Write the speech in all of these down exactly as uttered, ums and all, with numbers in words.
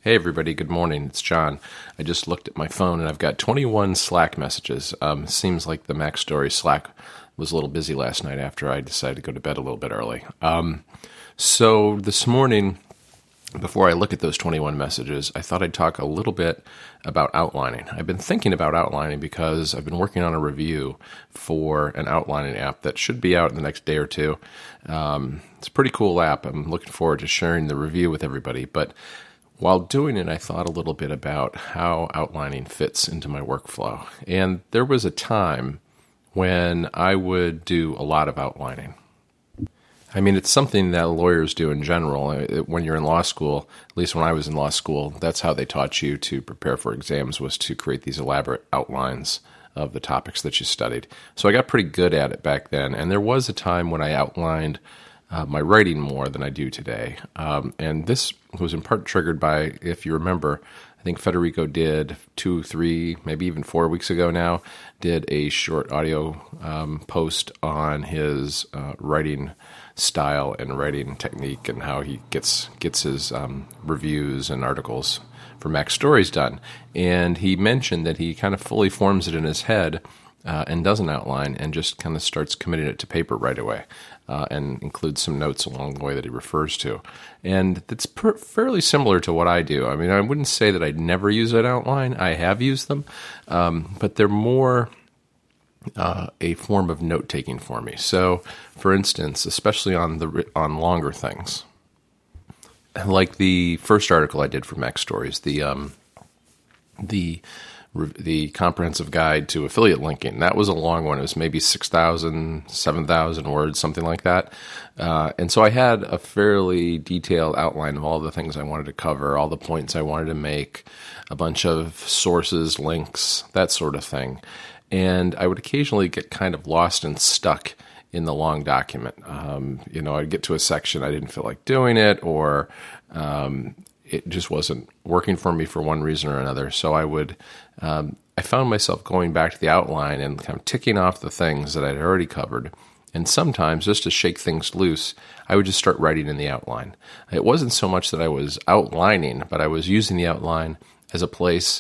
Hey everybody, good morning. It's John. I just looked at my phone and I've got twenty-one Slack messages. Um, seems like the Mac Story Slack was a little busy last night after I decided to go to bed a little bit early. Um, so this morning, before I look at those twenty-one messages, I thought I'd talk a little bit about outlining. I've been thinking about outlining because I've been working on a review for an outlining app that should be out in the next day or two. Um, it's a pretty cool app. I'm looking forward to sharing the review with everybody, but while doing it, I thought a little bit about how outlining fits into my workflow. And there was a time when I would do a lot of outlining. I mean, it's something that lawyers do in general. When you're in law school, at least when I was in law school, that's how they taught you to prepare for exams, was to create these elaborate outlines of the topics that you studied. So I got pretty good at it back then. And there was a time when I outlined Uh, my writing more than I do today. Um, and this was in part triggered by, if you remember, I think Federico did two, three, maybe even four weeks ago now, did a short audio um, post on his uh, writing style and writing technique and how he gets gets his um, reviews and articles for Mac Stories done. And he mentioned that he kind of fully forms it in his head uh, and doesn't outline and just kind of starts committing it to paper right away. Uh, and includes some notes along the way that he refers to. And it's per- fairly similar to what I do. I mean, I wouldn't say that I'd never use an outline. I have used them, um, but they're more uh, a form of note-taking for me. So, for instance, especially on the on longer things, like the first article I did for Mac Stories, the um, the the comprehensive guide to affiliate linking. That was a long one. It was maybe six thousand, seven thousand words, something like that. Uh, and so I had a fairly detailed outline of all the things I wanted to cover, all the points I wanted to make, a bunch of sources, links, that sort of thing. And I would occasionally get kind of lost and stuck in the long document. Um, you know, I'd get to a section, I didn't feel like doing it, or um, it just wasn't working for me for one reason or another. So I would, um, I found myself going back to the outline and kind of ticking off the things that I'd already covered. And sometimes, just to shake things loose, I would just start writing in the outline. It wasn't so much that I was outlining, but I was using the outline as a place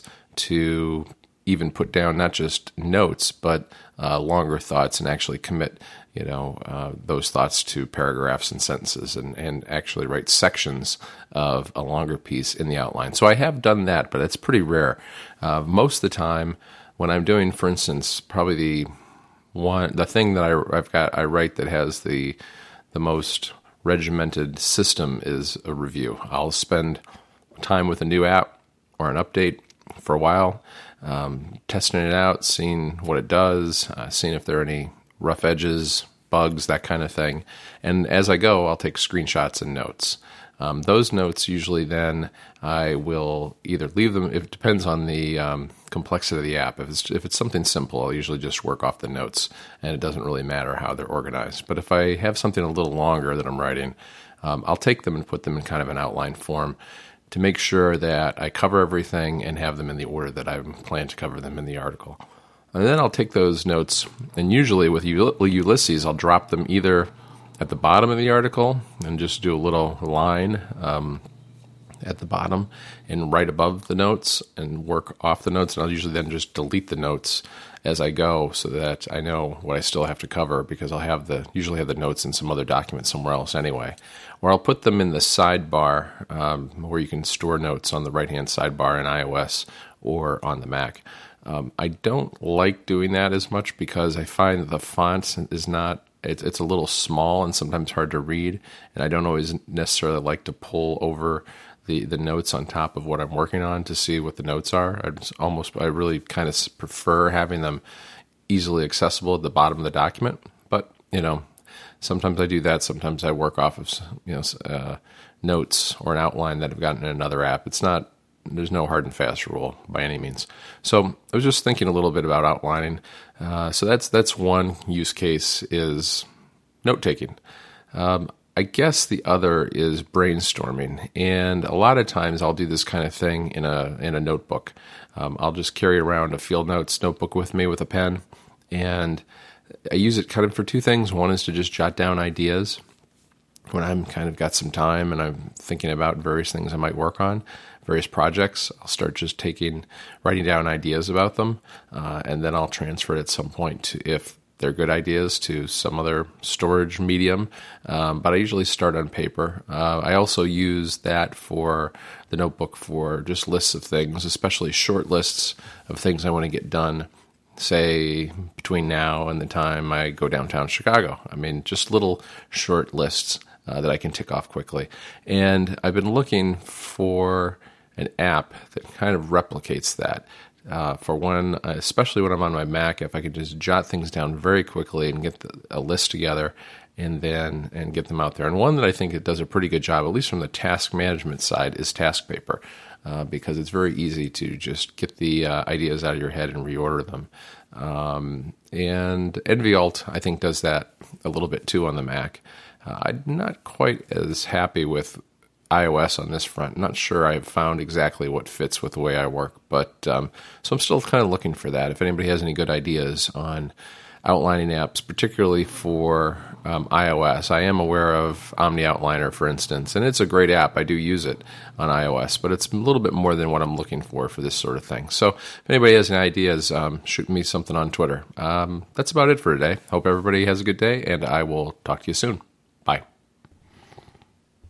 to even put down not just notes, but uh, longer thoughts and actually commit you know, uh, those thoughts to paragraphs and sentences and, and actually write sections of a longer piece in the outline. So I have done that, but it's pretty rare. Uh, most of the time when I'm doing, for instance, probably the one, the thing that I, I've got, I write that has the, the most regimented system is a review. I'll spend time with a new app or an update for a while, um, testing it out, seeing what it does, uh, seeing if there are any rough edges, bugs, that kind of thing. And as I go, I'll take screenshots and notes. Um, those notes usually then I will either leave them, it depends on the um, complexity of the app. If it's if it's something simple, I'll usually just work off the notes, and it doesn't really matter how they're organized. But if I have something a little longer that I'm writing, um, I'll take them and put them in kind of an outline form to make sure that I cover everything and have them in the order that I plan to cover them in the article. And then I'll take those notes, and usually with Ulysses, I'll drop them either at the bottom of the article and just do a little line um, at the bottom and right above the notes and work off the notes. And I'll usually then just delete the notes as I go so that I know what I still have to cover, because I'll have the usually have the notes in some other document somewhere else anyway. Or I'll put them in the sidebar um, where you can store notes on the right-hand sidebar in iOS or on the Mac. Um, I don't like doing that as much because I find the font is not, it's, it's a little small and sometimes hard to read, and I don't always necessarily like to pull over the, the notes on top of what I'm working on to see what the notes are. I just almost, I really kind of prefer having them easily accessible at the bottom of the document, but, you know, sometimes I do that. Sometimes I work off of, you know, uh, notes or an outline that I've gotten in another app. It's not, there's no hard and fast rule by any means. So I was just thinking a little bit about outlining. Uh, so that's that's one use case, is note-taking. Um, I guess the other is brainstorming. And a lot of times I'll do this kind of thing in a in a notebook. Um, I'll just carry around a field notes notebook with me with a pen. And I use it kind of for two things. One is to just jot down ideas when I'm kind of got some time and I'm thinking about various things I might work on. various projects. I'll start just taking, writing down ideas about them, uh, and then I'll transfer it at some point to, if they're good ideas, to some other storage medium. Um, but I usually start on paper. Uh, I also use that for the notebook for just lists of things, especially short lists of things I want to get done, say, between now and the time I go downtown Chicago. I mean, just little short lists uh, that I can tick off quickly. And I've been looking for an app that kind of replicates that. Uh, for one, especially when I'm on my Mac, if I could just jot things down very quickly and get the, a list together and then and get them out there. And one that I think it does a pretty good job, at least from the task management side, is TaskPaper, uh, because it's very easy to just get the uh, ideas out of your head and reorder them. Um, and NVAlt, I think, does that a little bit too on the Mac. Uh, I'm not quite as happy with iOS on this front. Not sure I've found exactly what fits with the way I work, but um, so I'm still kind of looking for that. If anybody has any good ideas on outlining apps, particularly for um, iOS, I am aware of Omni Outliner, for instance, and it's a great app. I do use it on iOS, but it's a little bit more than what I'm looking for for this sort of thing. So if anybody has any ideas, um, shoot me something on Twitter. Um, that's about it for today. Hope everybody has a good day, and I will talk to you soon. Bye.